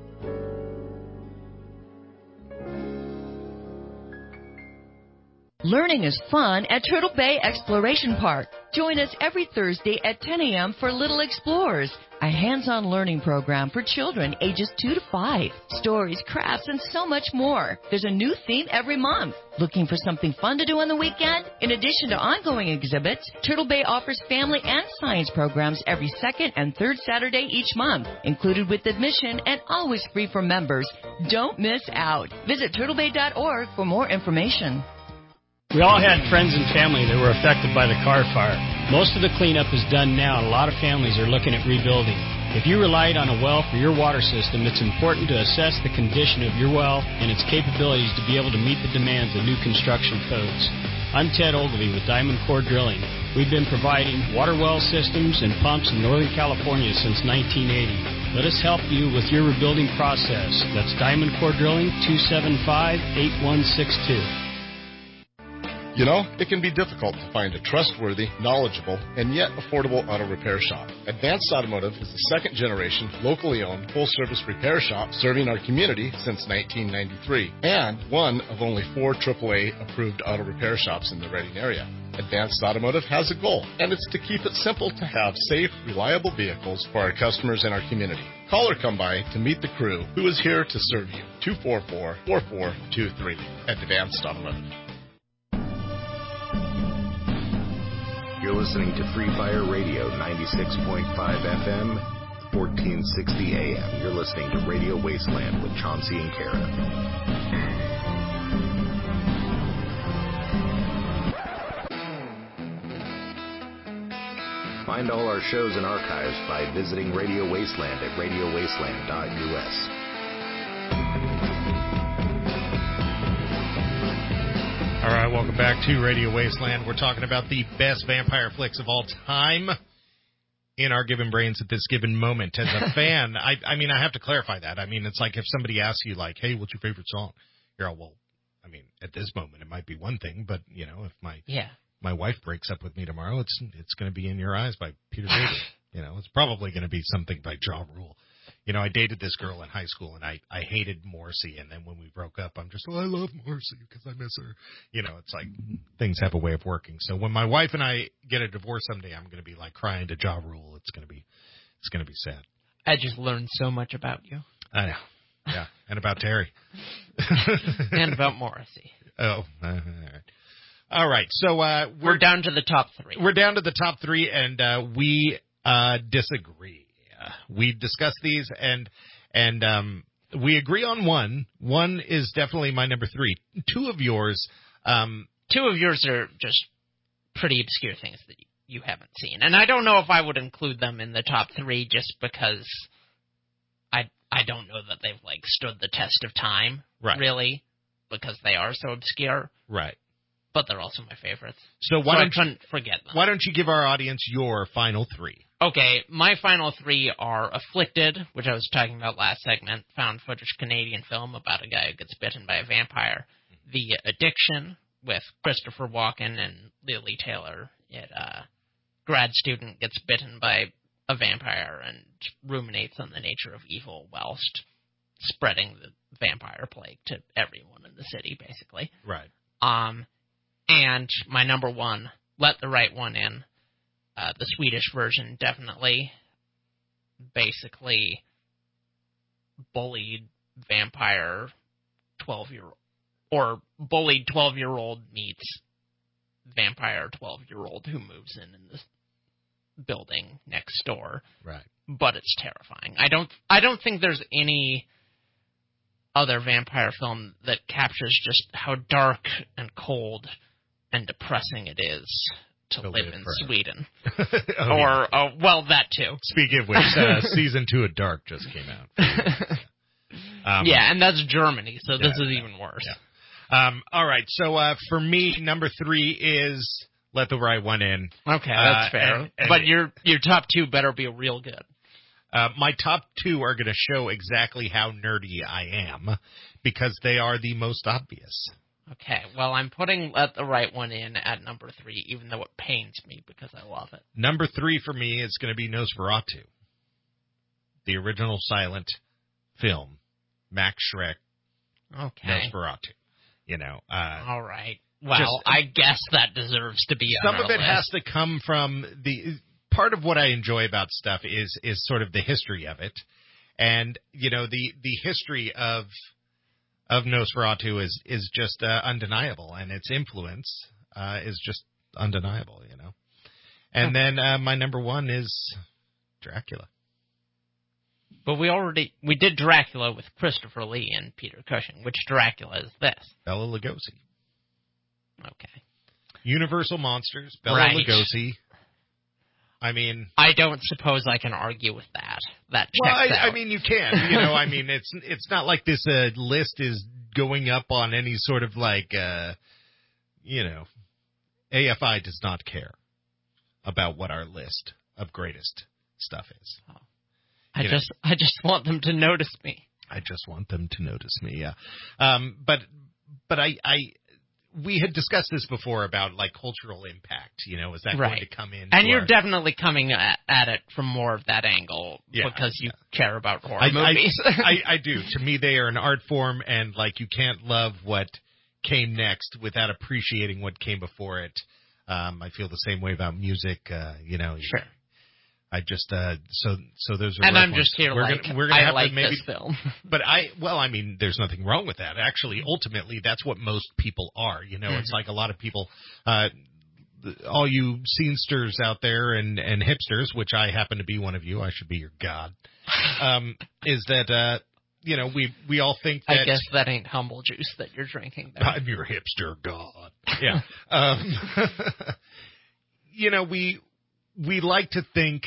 Learning is fun at Turtle Bay Exploration Park. Join us every Thursday at ten a.m. for Little Explorers, a hands-on learning program for children ages two to five. Stories, crafts, and so much more. There's a new theme every month. Looking for something fun to do on the weekend? In addition to ongoing exhibits, Turtle Bay offers family and science programs every second and third Saturday each month, included with admission and always free for members. Don't miss out. Visit turtle bay dot org for more information. We all had friends and family that were affected by the Carr fire. Most of the cleanup is done now, and a lot of families are looking at rebuilding. If you relied on a well for your water system, it's important to assess the condition of your well and its capabilities to be able to meet the demands of new construction codes. I'm Ted Ogilvie with Diamond Core Drilling. We've been providing water well systems and pumps in Northern California since nineteen eighty. Let us help you with your rebuilding process. That's Diamond Core Drilling, two seven five, eight one six two. You know, it can be difficult to find a trustworthy, knowledgeable, and yet affordable auto repair shop. Advanced Automotive is the second generation, locally owned, full-service repair shop serving our community since nineteen ninety-three, and one of only four triple A approved auto repair shops in the Reading area. Advanced Automotive has a goal, and it's to keep it simple to have safe, reliable vehicles for our customers and our community. Call or come by to meet the crew who is here to serve you. two four four, four four two three at Advanced Automotive. You're listening to Free Fire Radio, ninety-six point five F M, fourteen sixty A M. You're listening to Radio Wasteland with Chauncey and Kara. Find all our shows and archives by visiting Radio Wasteland at radio wasteland dot U S. All right, welcome back to Radio Wasteland. We're talking about the best vampire flicks of all time in our given brains at this given moment. As a fan, I, I mean, I have to clarify that. I mean, it's like if somebody asks you, like, hey, what's your favorite song? You're all, well, I mean, at this moment, it might be one thing, but, you know, if my yeah. my wife breaks up with me tomorrow, it's it's going to be In Your Eyes by Peter Gabriel. You know, it's probably going to be something by Ja Rule. You know, I dated this girl in high school, and I, I hated Morrissey, and then when we broke up, I'm just, oh, I love Morrissey because I miss her. You know, it's like things have a way of working. So when my wife and I get a divorce someday, I'm going to be, like, crying to Ja Rule. It's going to be it's going to be sad. I just learned so much about you. I know. Yeah, and about Terry. And about Morrissey. Oh, all right. All right, so uh, we're, we're down to the top three. We're down to the top three, and uh, we uh, disagree. We discussed these, and and um, we agree on one. One is definitely my number three. Two of yours, um, two of yours are just pretty obscure things that you haven't seen, and I don't know if I would include them in the top three just because I I don't know that they've like stood the test of time, right? Really, because they are so obscure, right? But they're also my favorites. So why so don't I couldn't forget them? Why don't you give our audience your final three? Okay, my final three are Afflicted, which I was talking about last segment, found footage Canadian film about a guy who gets bitten by a vampire. The Addiction, with Christopher Walken and Lily Taylor. It uh, grad student gets bitten by a vampire and ruminates on the nature of evil whilst spreading the vampire plague to everyone in the city, basically. Right. Um, and my number one, Let the Right One In. Uh, the Swedish version, definitely. Basically, bullied vampire twelve-year-old, or bullied twelve-year-old meets vampire twelve-year-old who moves in in this building next door. Right. But it's terrifying. I don't. I don't think there's any other vampire film that captures just how dark and cold and depressing it is to, to live, live in forever. Sweden. oh, or, yeah. uh, well, that too. Speaking of which, uh, season two of Dark just came out. Um, yeah, and that's Germany, so this yeah, is yeah, even worse. Yeah. Um, all right, so uh, for me, number three is Let the Right One In. Okay, that's uh, fair. and, and but your your top two better be real good. Uh, my top two are going to show exactly how nerdy I am, because they are the most obvious. Okay, well, I'm putting Let the Right One In at number three, even though it pains me because I love it. Number three for me is going to be Nosferatu, the original silent film, Max Schreck, Okay. Nosferatu. You know. Uh, All right. Well, just, I guess that deserves to be some on of our it list. has to come from the part of what I enjoy about stuff is is sort of the history of it, and you know the the history of of Nosferatu is is just uh, undeniable, and its influence uh, is just undeniable, you know. And Yeah. then uh, my number one is Dracula. But we already we did Dracula with Christopher Lee and Peter Cushing. Which Dracula is this? Bela Lugosi. Okay. Universal Monsters, Bela Right. Lugosi. I mean, I don't suppose I can argue with that. That checks well, I, out. I mean, you can. You know, I mean, it's it's not like this uh, list is going up on any sort of like, uh, you know, A F I does not care about what our list of greatest stuff is. Oh. I You just know. I just want them to notice me. I just want them to notice me. Yeah, um, but but I I. We had discussed this before about like cultural impact. You know, is that Right. going to come in? And to you're our- definitely coming at, at it from more of that angle Yeah, because you care about horror I, movies. I, I, I do. To me, they are an art form, and like you can't love what came next without appreciating what came before it. Um, I feel the same way about music. Uh, you know, sure. I just uh, so so those are. And rough I'm ones. just here we're like, gonna, we're gonna I have like to maybe, this film. But I, well, I mean, there's nothing wrong with that. Actually, ultimately, that's what most people are. You know, Mm-hmm. it's like a lot of people, uh, all you scenesters out there and, and hipsters, which I happen to be one of you. I should be your god. Um, is that, uh, you know, we, we all think that. I guess that ain't humble juice that you're drinking there. I'm your hipster god. Yeah. um, you know, we, we like to think.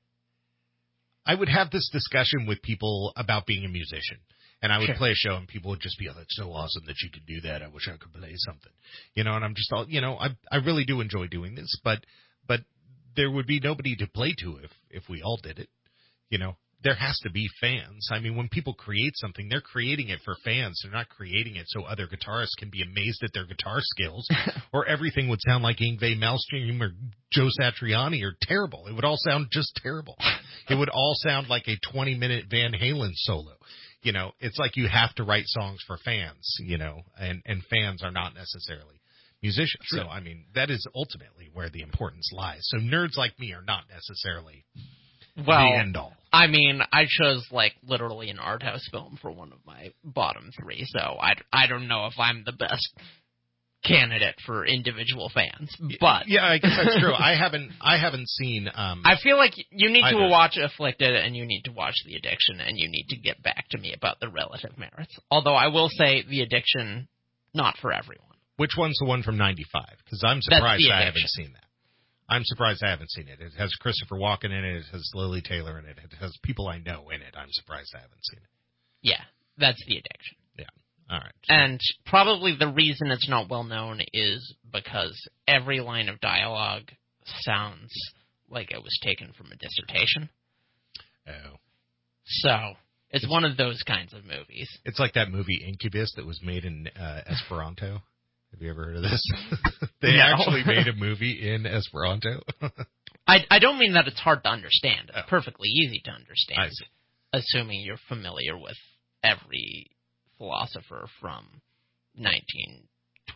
I would have this discussion with people about being a musician, and I would Sure. play a show, and people would just be, "Oh, that's so awesome that you could do that. I wish I could play something," you know. And I'm just all, you know, I I really do enjoy doing this, but but there would be nobody to play to if if we all did it, you know. There has to be fans. I mean, when people create something, they're creating it for fans. They're not creating it so other guitarists can be amazed at their guitar skills, or everything would sound like Yngwie Malmsteen or Joe Satriani or terrible. It would all sound just terrible. It would all sound like a twenty-minute Van Halen solo. You know, it's like you have to write songs for fans, you know, and, and fans are not necessarily musicians. True. So, I mean, that is ultimately where the importance lies. So nerds like me are not necessarily Well, the end all. I mean, I chose, like, literally an art house film for one of my bottom three, so I, I don't know if I'm the best candidate for individual fans, but... Yeah, I guess that's true. I haven't I haven't seen... Um, I feel like you need to either. watch Afflicted, and you need to watch The Addiction, and you need to get back to me about the relative merits. Although I will say The Addiction, not for everyone. Which one's the one from ninety-five? Because I'm That's surprised The I Addiction. haven't seen that. I'm surprised I haven't seen it. It has Christopher Walken in it. It has Lily Taylor in it. It has people I know in it. I'm surprised I haven't seen it. Yeah, that's The Addiction. Yeah. All right. And probably the reason it's not well known is because every line of dialogue sounds like it was taken from a dissertation. Oh. So, it's, it's one of those kinds of movies. It's like that movie Incubus that was made in uh, Esperanto. Have you ever heard of this? They No. actually made a movie in Esperanto. I, I don't mean that it's hard to understand. It's Oh. perfectly easy to I understand, see. assuming you're familiar with every philosopher from nineteen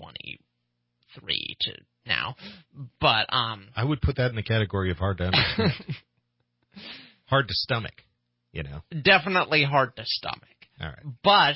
twenty-three to now. But um, I would put that in the category of hard to understand. Hard to stomach, you know. definitely hard to stomach. All right. But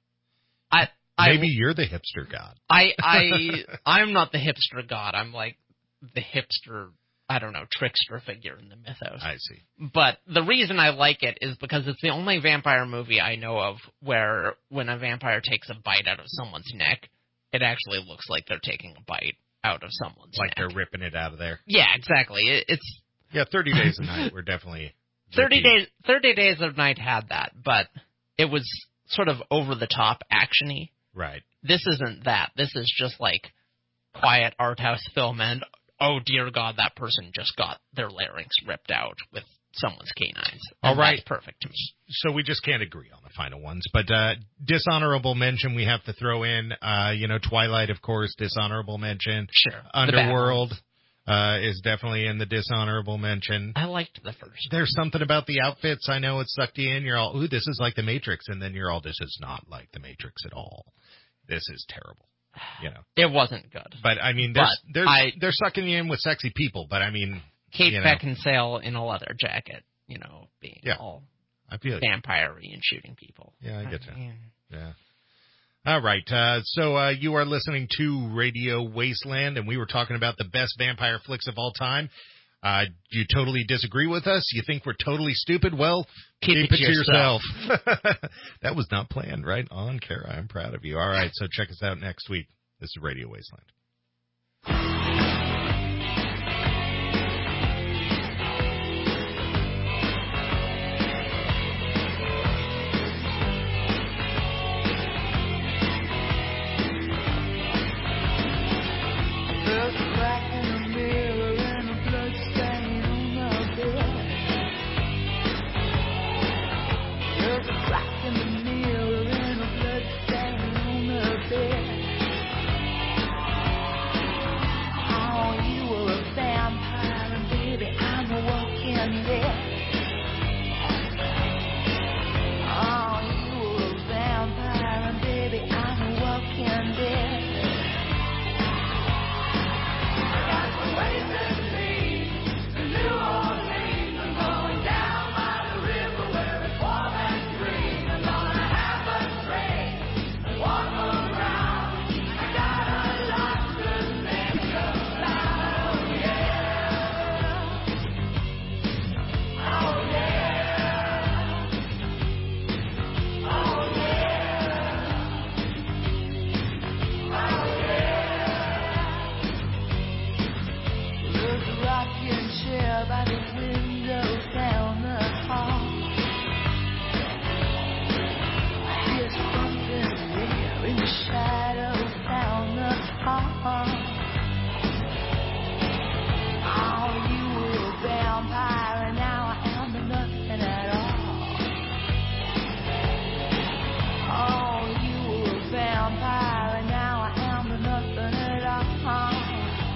I, I Maybe you're the hipster god. I I I'm not the hipster god. I'm like the hipster, I don't know, trickster figure in the mythos. I see. But the reason I like it is because it's the only vampire movie I know of where when a vampire takes a bite out of someone's neck, it actually looks like they're taking a bite out of someone's Like neck. they're ripping it out of there. Yeah, exactly. It, it's Yeah, thirty Days a Night. We're definitely thirty ripping- days. Thirty Days of Night had that, but it was sort of over the top actiony. Right. This isn't that. This is just like quiet art house film, and oh dear God, that person just got their larynx ripped out with someone's canines. And All right. that's perfect to me. So we just can't agree on the final ones. But uh, dishonorable mention we have to throw in, uh, you know, Twilight, of course, dishonorable mention. Sure. The bad Underworld uh, is definitely in the dishonorable mention. I liked the first. There's something about the outfits. I know it sucked you in. You're all, ooh, this is like the Matrix. And then you're all, this is not like the Matrix at all. This is terrible. You know. It wasn't good. But, I mean, there's, But there's, I- they're sucking you in with sexy people. But, I mean, Kate you know, Beckinsale in a leather jacket, you know, being Yeah. all I feel you. vampire-y and shooting people. Yeah, I get you. mean, Yeah. All right. Uh, so uh, you are listening to Radio Wasteland, and we were talking about the best vampire flicks of all time. Uh, you totally disagree with us? You think we're totally stupid? Well, Keep keep, it it to to yourself. That was not planned, right on, Kara. I'm proud of you. All right. So check us out next week. This is Radio Wasteland. There's a crack in the mirror and a blood stain on the bed. There's a crack in the mirror and a blood stain on the bed. Oh, you were a vampire, and baby, I'm a walking dead. Oh, you were a vampire, and baby, I'm a walking dead. There's a rocking chair by the window down the hall. I hear something there in the shadows down the hall. Oh, you were a vampire and now I am nothing at all. Oh, you were a vampire and now I am nothing at all.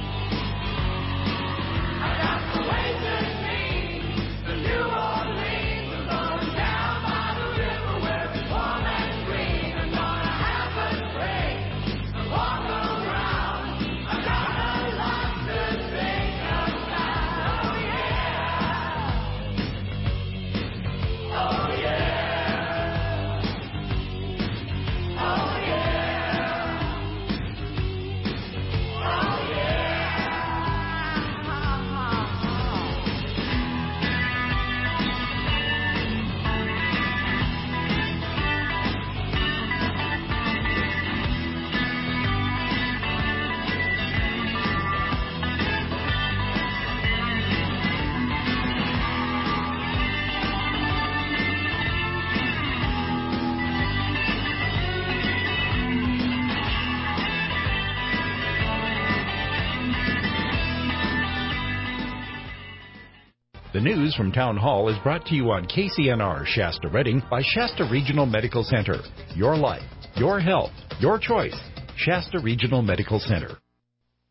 The news from Town Hall is brought to you on K C N R Shasta Redding by Shasta Regional Medical Center. Your life, your health, your choice. Shasta Regional Medical Center.